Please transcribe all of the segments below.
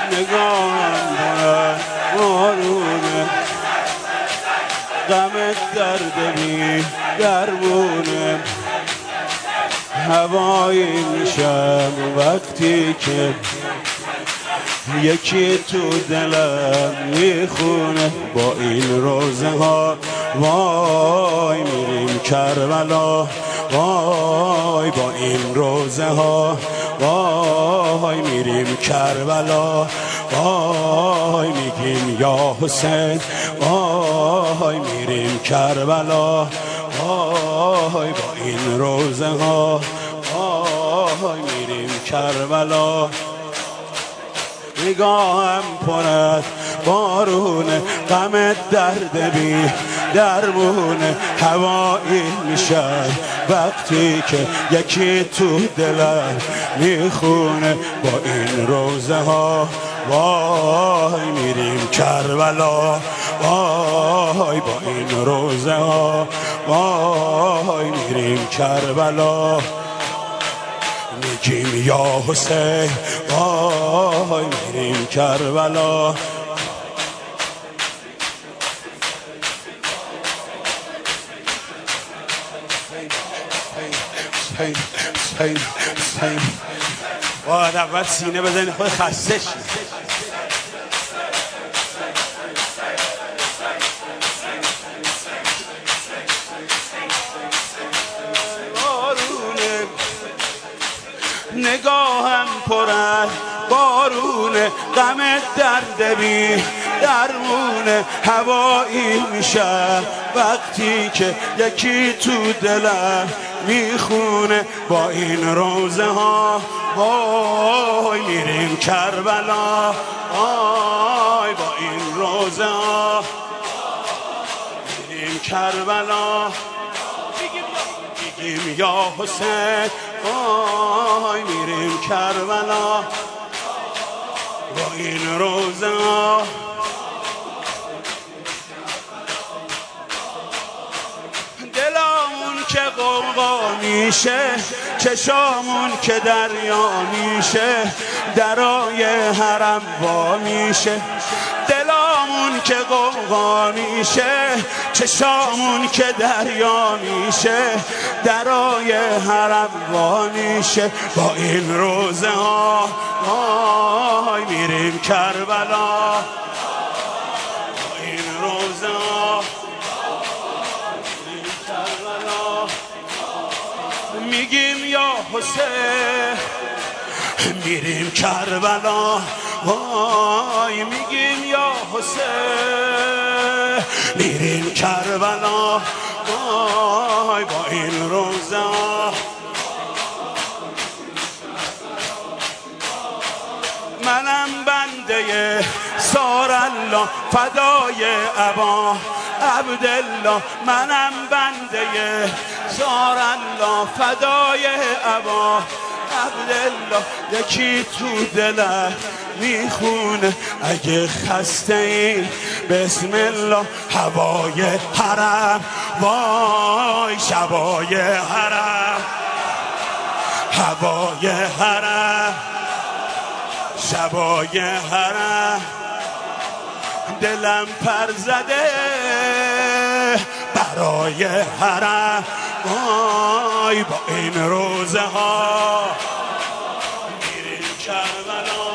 نگاهم برد بارونه غم درد بی درمونه هوایی میشم وقتی که یکی تو دلم میخونه با این روزه ها وای میریم کربلا وای با این روزه ها وای میریم کربلا وای میگیم یا حسین وای میریم کربلا وای با این روزه ها وای میریم کربلا نگاهم پرد بارونه غم درد بی درمونه هوایی میشه وقتی که یکی تو دلم میخونه با این روزه ها وای میریم کربلا وای با این روزه ها وای میریم کربلا میگیم یا حسین وای میریم کربلا باید اول سینه بزنی خود خسته شی نگاهم پرد بارونه غم درد بی درمونه هوایی میشه وقتی که یکی تو دلم میخونه با این روزه ها وای میریم کربلا وای با این روزه ها میریم کربلا میگیم یا حسین وای میریم کربلا با این روزه ها دلامون که غوغا میشه چشامون که دریا میشه درای حرم وا میشه دلامون که غوغا میشه چشامون که دریا میشه درای حرم وا میشه با این روزه ها وای میریم کربلا با این روزه ها میریم کربلا میگیم یا حسین میریم کربلا وای میگیم یا حسین میریم کربلا وای با این روزه منم بنده سار الله فدای ابا عبدالله منم بنده سار الله فدای ابا عبدالله یکی تو دلم میخونه اگه خسته ای بسم الله هوای حرم وای شبای حرم هوای حرم شبای حرم دلم پر زده برای حرم وای با این روزه ها میریم کربلا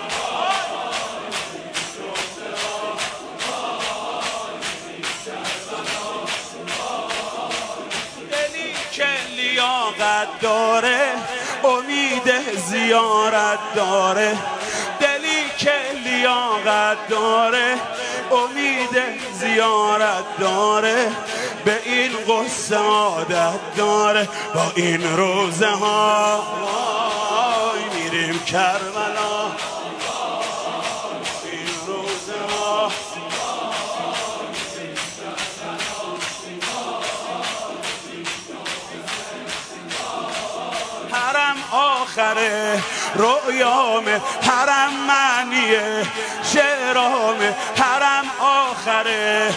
دلی که لیاقت داره امید زیارت داره دلی که لیاقت داره امید زیارت داره به این قصه عادت داره با این روزه ها وای میریم کربلا این روزه ها حرم آخره رویامه حرم معنیه شعرامه حرم آخره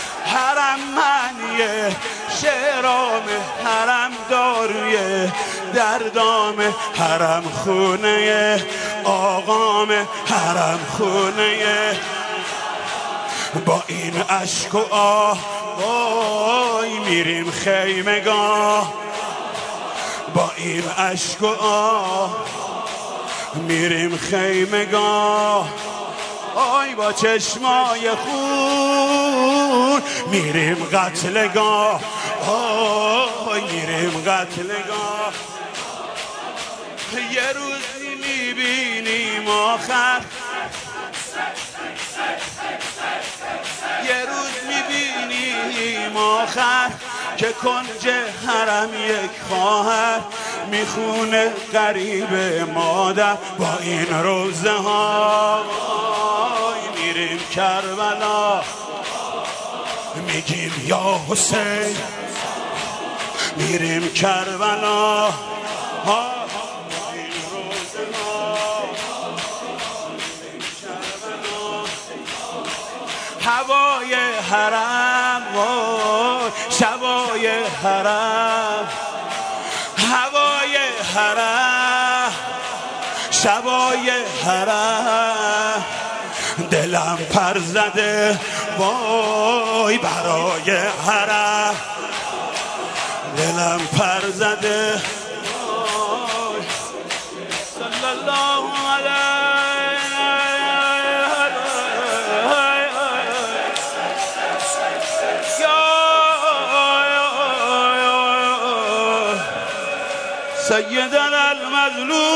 حرم معنیه شعرامه حرم دارویه در دام حرم خونه آقام حرم خونه با این اشک و آه وای میریم خیمگاه با این اشک و آه میریم خیمگاه آی با چشمای خون میریم قتلگاه آی میریم قتلگاه یه روزی میبینیم آخر یه روز میبینیم آخر که کنج حرم یک خواهر میخونه غریب مادر با این روزه ها میریم کربلا میگیم یا حسین میریم کربلا این روزه ها هوای حرم شبای حرم هوای حرم شبای حرم دلم پر زده وای برای حرم دلم پر زده وای صلی الله علیه سیدنا المظلوم